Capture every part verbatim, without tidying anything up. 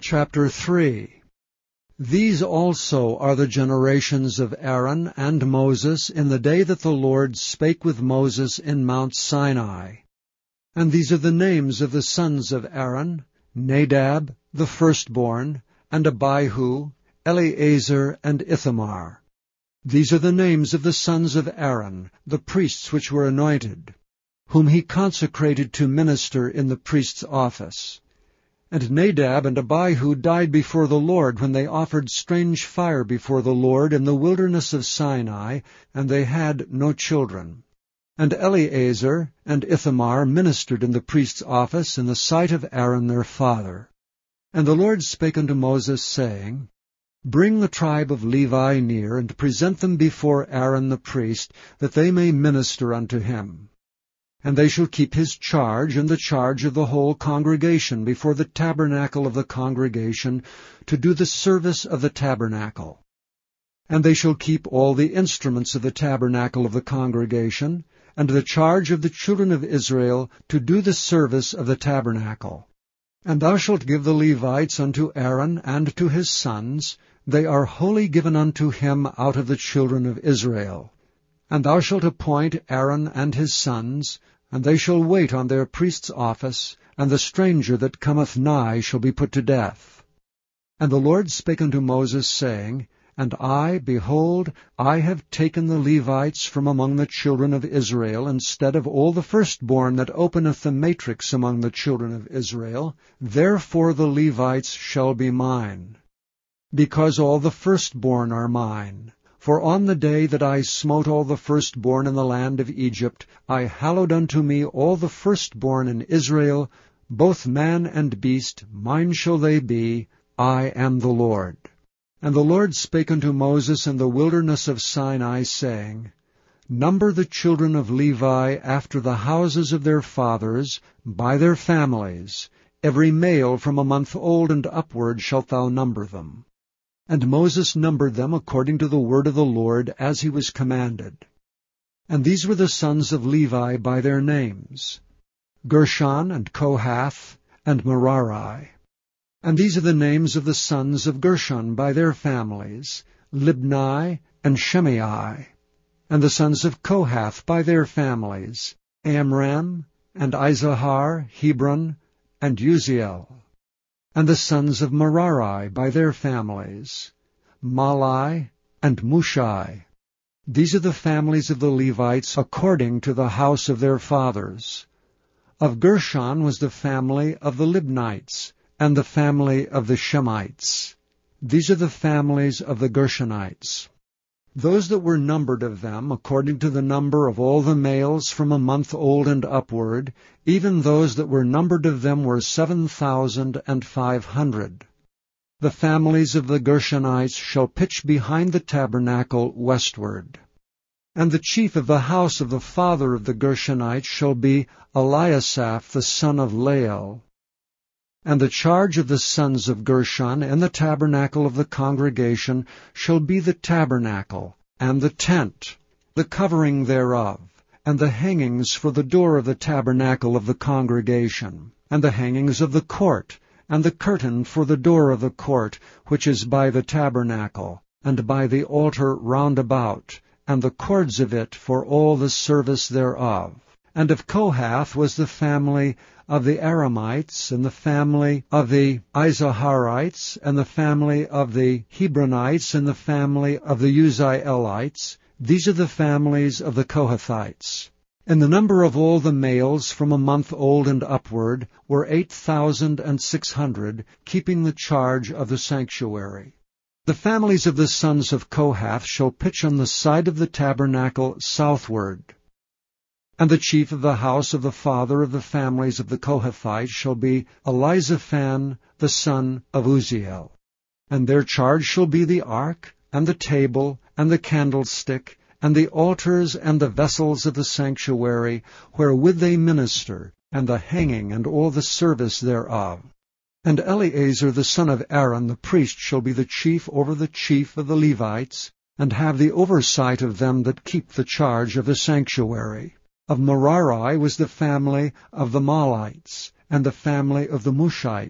Chapter three. These also are the generations of Aaron and Moses in the day that the Lord spake with Moses in Mount Sinai. And these are the names of the sons of Aaron: Nadab, the firstborn, and Abihu, Eleazar, and Ithamar. These are the names of the sons of Aaron, the priests which were anointed, whom he consecrated to minister in the priest's office. And Nadab and Abihu died before the Lord when they offered strange fire before the Lord in the wilderness of Sinai, and they had no children. And Eleazar and Ithamar ministered in the priest's office in the sight of Aaron their father. And the Lord spake unto Moses, saying, Bring the tribe of Levi near, and present them before Aaron the priest, that they may minister unto him. And they shall keep his charge and the charge of the whole congregation before the tabernacle of the congregation, to do the service of the tabernacle. And they shall keep all the instruments of the tabernacle of the congregation, and the charge of the children of Israel, to do the service of the tabernacle. And thou shalt give the Levites unto Aaron and to his sons; they are wholly given unto him out of the children of Israel. And thou shalt appoint Aaron and his sons, and they shall wait on their priest's office, and the stranger that cometh nigh shall be put to death. And the Lord spake unto Moses, saying, And I, behold, I have taken the Levites from among the children of Israel, instead of all the firstborn that openeth the matrix among the children of Israel. Therefore the Levites shall be mine, because all the firstborn are mine. For on the day that I smote all the firstborn in the land of Egypt, I hallowed unto me all the firstborn in Israel, both man and beast, mine shall they be, I am the Lord. And the Lord spake unto Moses in the wilderness of Sinai, saying, Number the children of Levi after the houses of their fathers, by their families. Every male from a month old and upward shalt thou number them. And Moses numbered them according to the word of the Lord, as he was commanded. And these were the sons of Levi by their names: Gershon, and Kohath, and Merari. And these are the names of the sons of Gershon by their families: Libni, and Shimei. And the sons of Kohath by their families: Amram, and Izahar, Hebron, and Uziel. And the sons of Merari by their families: Malai, and Mushai. These are the families of the Levites according to the house of their fathers. Of Gershon was the family of the Libnites, and the family of the Shemites. These are the families of the Gershonites. Those that were numbered of them, according to the number of all the males from a month old and upward, even those that were numbered of them were seven thousand and five hundred. The families of the Gershonites shall pitch behind the tabernacle westward. And the chief of the house of the father of the Gershonites shall be Eliasaph the son of Lael. And the charge of the sons of Gershon in the tabernacle of the congregation shall be the tabernacle, and the tent, the covering thereof, and the hangings for the door of the tabernacle of the congregation, and the hangings of the court, and the curtain for the door of the court, which is by the tabernacle, and by the altar round about, and the cords of it for all the service thereof. And of Kohath was the family of the Aramites, and the family of the Izaharites, and the family of the Hebronites, and the family of the Uzzielites. These are the families of the Kohathites. And the number of all the males from a month old and upward were eight thousand and six hundred, keeping the charge of the sanctuary. The families of the sons of Kohath shall pitch on the side of the tabernacle southward. And the chief of the house of the father of the families of the Kohathites shall be Elizaphan the son of Uzziel. And their charge shall be the ark, and the table, and the candlestick, and the altars, and the vessels of the sanctuary, wherewith they minister, and the hanging, and all the service thereof. And Eleazar the son of Aaron the priest shall be the chief over the chief of the Levites, and have the oversight of them that keep the charge of the sanctuary. Of Merari was the family of the Mahlites, and the family of the Mushites.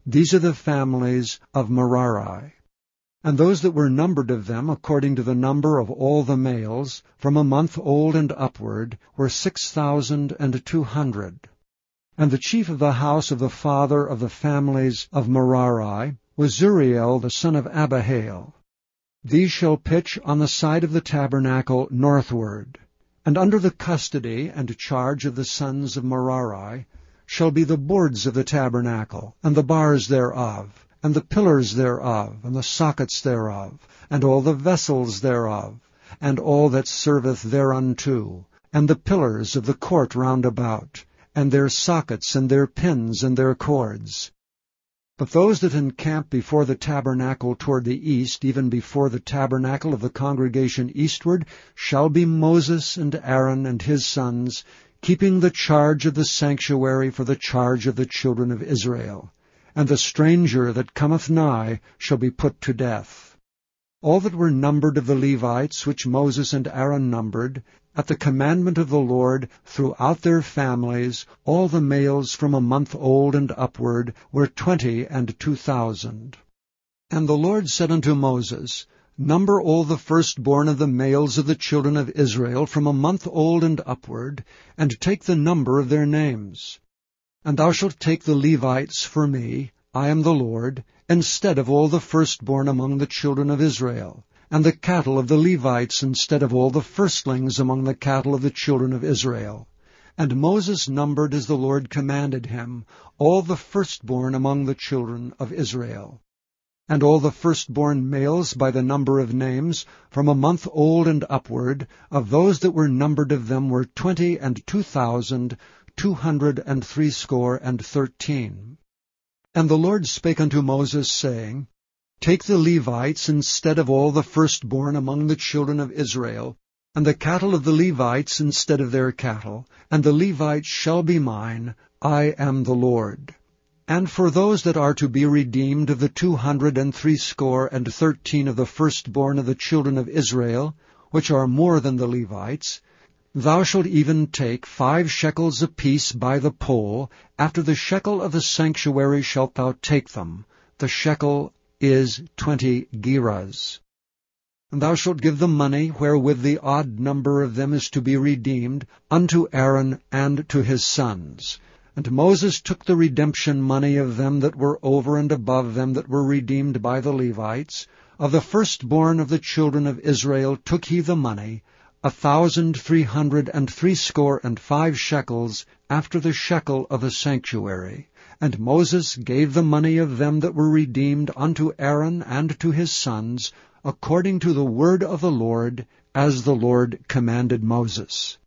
These are the families of Merari. And those that were numbered of them, according to the number of all the males, from a month old and upward, were six thousand and two hundred. And the chief of the house of the father of the families of Merari was Zuriel the son of Abihail. These shall pitch on the side of the tabernacle northward. And under the custody and charge of the sons of Merari shall be the boards of the tabernacle, and the bars thereof, and the pillars thereof, and the sockets thereof, and all the vessels thereof, and all that serveth thereunto, and the pillars of the court round about, and their sockets, and their pins, and their cords. But those that encamp before the tabernacle toward the east, even before the tabernacle of the congregation eastward, shall be Moses and Aaron and his sons, keeping the charge of the sanctuary for the charge of the children of Israel. And the stranger that cometh nigh shall be put to death. All that were numbered of the Levites, which Moses and Aaron numbered, at the commandment of the Lord, throughout their families, all the males from a month old and upward, were twenty and two thousand. And the Lord said unto Moses, Number all the firstborn of the males of the children of Israel from a month old and upward, and take the number of their names. And thou shalt take the Levites for me, I am the Lord, instead of all the firstborn among the children of Israel, and the cattle of the Levites instead of all the firstlings among the cattle of the children of Israel. And Moses numbered as the Lord commanded him all the firstborn among the children of Israel. And all the firstborn males by the number of names, from a month old and upward, of those that were numbered of them were twenty and two thousand, two hundred and threescore and thirteen. And the Lord spake unto Moses, saying, Take the Levites instead of all the firstborn among the children of Israel, and the cattle of the Levites instead of their cattle, and the Levites shall be mine, I am the Lord. And for those that are to be redeemed of the two hundred and threescore and thirteen of the firstborn of the children of Israel, which are more than the Levites, thou shalt even take five shekels apiece by the poll. After the shekel of the sanctuary shalt thou take them. The shekel is twenty gerahs. And thou shalt give the money wherewith the odd number of them is to be redeemed unto Aaron and to his sons. And Moses took the redemption money of them that were over and above them that were redeemed by the Levites. Of the firstborn of the children of Israel took he the money, a thousand three hundred and threescore and five shekels, after the shekel of the sanctuary. And Moses gave the money of them that were redeemed unto Aaron and to his sons, according to the word of the Lord, as the Lord commanded Moses.